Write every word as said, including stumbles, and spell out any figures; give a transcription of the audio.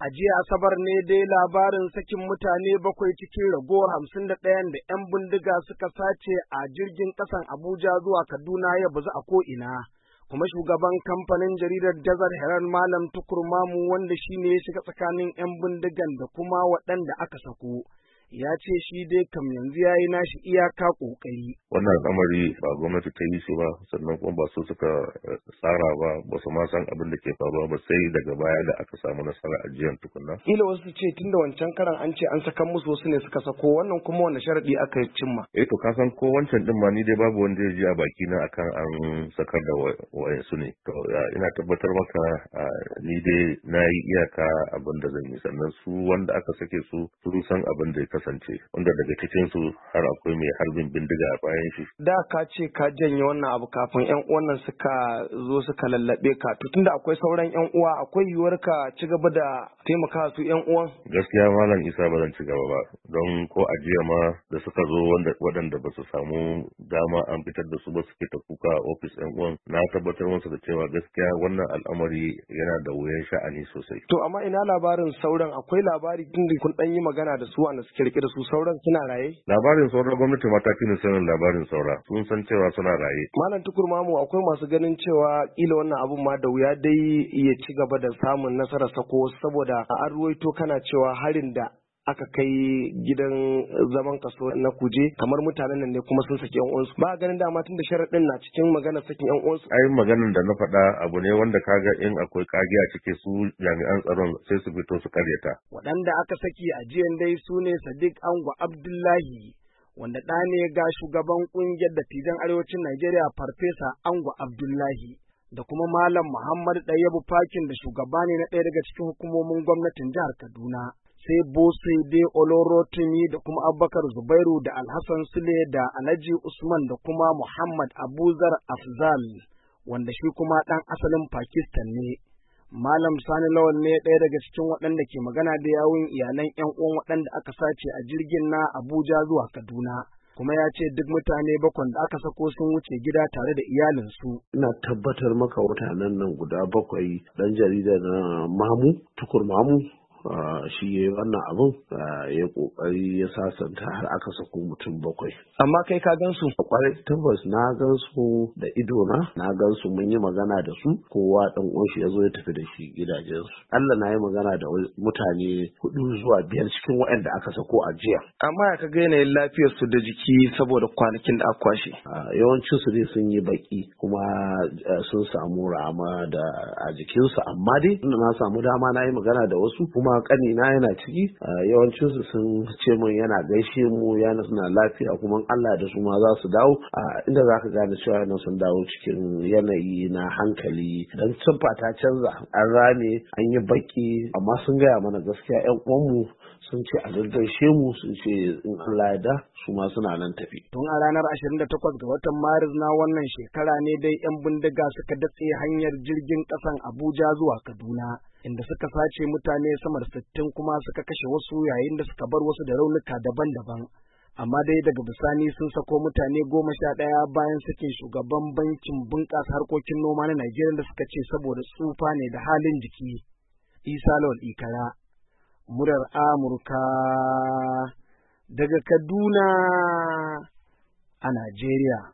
A jiya Asabar ne dai labarin sakin mutane bakwai cikin ragowar hamsin da ɗayan da ‘yan bindiga suka sace a jirgin ƙasan Abuja zuwa Kaduna ya bazu a ko'ina. Kuma shugaban kamfanin jaridar Desert Herald Malam Tukur Mamu wanda shi ne ya shiga tsakanin ‘yan bindigan da kuma waɗanda aka sako. Ya ce shi dai kam yanzu ya yi nashi iyaka ƙoƙari. Wannan al'amari ba gwamnati ta yi shi ba, sannan kuma ba su suka tsara ba, ba su ma san abin da ke faruwa ba sai daga baya da aka samu nasara a jiyan tukunna. Kila wasu ce tun da wancan karan an ce an saka musu wasu ne suka sako, wannan kuma wani sharaɗi aka yi cimma. Eh to ka san ko wancan din ma ni dai babu wanda ya ji a baki na akan an sakar da wayansu ne. To ina tabbatar maka ni dai na yi iyaka abin da zan yi, sannan su wanda aka sake su sun san abin da ya kasance, wanda daga cikin su har akwai mai harbin bindiga a bayan shi. Da ka ce ka janye wannan abu kafin ƴan uwan suka zo suka lallabe ka, to tunda akwai sauran ƴan uwa akwai yiwuwar ka ci gaba da taimaka su ƴan uwan. Gaskiya Malam Isa ba zan ci gaba ba, don ko ajiya ma da suka zo wanda waɗanda ba su samu dama an fitar da su ba suke ta kuka a ofis ƴan uwan, na tabbatar musu da cewa gaskiya wannan al'amari yana da wuyan sha'ani sosai. To amma ina labarin sauran, akwai labari tun da kun ɗan yi magana da su wanda suke rike da su, sauran suna raye? Labarin sauran gwamnati ma ta fi ni sanin labarin saura, sun san cewa suna raye. Malam Tukur Mamu, akwai masu ganin cewa kila wannan abun ma da wuya dai ya ci gaba da samun nasarar sako, saboda an ruwaito kana cewa harin da aka kai gidan zaman kaso na Kuje kamar mutanen nan ne kuma sun saki yan uwansu. Ba ganin dama tun da sharaɗin na cikin magana sakin yan uwansu. Ai maganin da na faɗa abu ne wanda kaga in akwai kage a cike su jami'an tsaron sai su fito su karyata. Waɗanda aka saki a jiyan dai su ne Sadiq Ango Abdullahi, wanda ɗa ne ga shugaban ƙungiyar dattijan arewacin Najeriya Farfesa Ango Abdullahi, da kuma Malam Muhammad Ɗayyabu Fakin da shugaba ne na ɗaya daga cikin hukumomin gwamnatin jihar Kaduna. Sai Bose De Olorotimi da kuma Abubakar Zubairu da Alhassan Sule da Alhaji Usman da kuma Muhammad Abuzar Afzal, wanda shi kuma ɗan asalin Pakistan ne. Malam Sani Lawal ne ɗaya daga cikin waɗanda ke magana da yawun iyalan ‘yan uwan waɗanda aka sace a jirgin na Abuja zuwa Kaduna. Kuma ya ce duk mutane bakwai da aka sako sun wuce gida tare da iyalinsu. Ina tabbatar maka mutanen nan guda bakwai ɗan jarida na Mamu, Tukur Mamu, Uh, shi ya yi wannan abin uh, ya kokari ya sasanta har aka sako mutum bakwai. Amma kai ka gan su? Kwarai tabbas na gan su da ido na, na gan su mun yi magana da su, kowa dan uwan shi ya zo ya tafi da shi gidajensu. Allah na yi magana da mutane hudu zuwa biyar cikin waɗanda aka sako a jiya. Amma ya ka ga yanayin lafiyar su da jiki saboda kwanakin da aka kwashe. Uh, yawancin su dai sun yi baki kuma uh, sun samu rama da a jikinsu, amma dai na samu dama na yi magana da wasu kuma kanina yana ciki, yawancin su sun ce min yana gaishe mu yana suna lafiya kuma Allah da su ma za su dawo, inda za ka gane cewa yana sun dawo cikin yanayi na hankali dan tsufa ta canza, an rame an yi baki, amma sun gaya mana gaskiya yan uwanmu sun ce a gaggaishe mu, sun ce in Allah ya da su ma suna nan tafi. Tun a ranar ashirin da takwas ga watan Maris na wannan shekara ne dai yan bindiga suka datse hanyar jirgin ƙasan Abuja zuwa Kaduna, inda suka sace mutane sama da sittin kuma suka kashe wasu yayin da suka bar wasu da raunuka daban-daban. Amma dai daga bisani sun sako mutane goma sha ɗaya bayan sakin shugaban bankin bunƙasa harkokin noma na Najeriya da suka ce saboda tsufa ne da halin jiki. Isa Lawal Ikara, murar Amurka daga Kaduna a Najeriya.